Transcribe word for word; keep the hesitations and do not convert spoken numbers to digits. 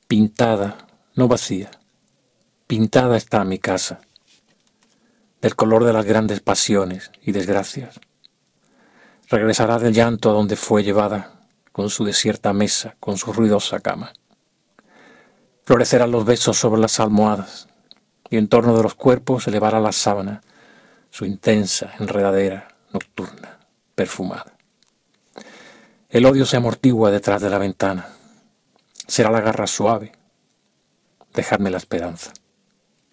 Pintada, no vacía, pintada está mi casa, del color de las grandes pasiones y desgracias. Regresará del llanto a donde fue llevada, con su desierta mesa, con su ruidosa cama. Florecerán los besos sobre las almohadas, y en torno de los cuerpos elevará la sábana, su intensa enredadera nocturna, perfumada. El odio se amortigua detrás de la ventana. Será la garra suave. Dejadme la esperanza.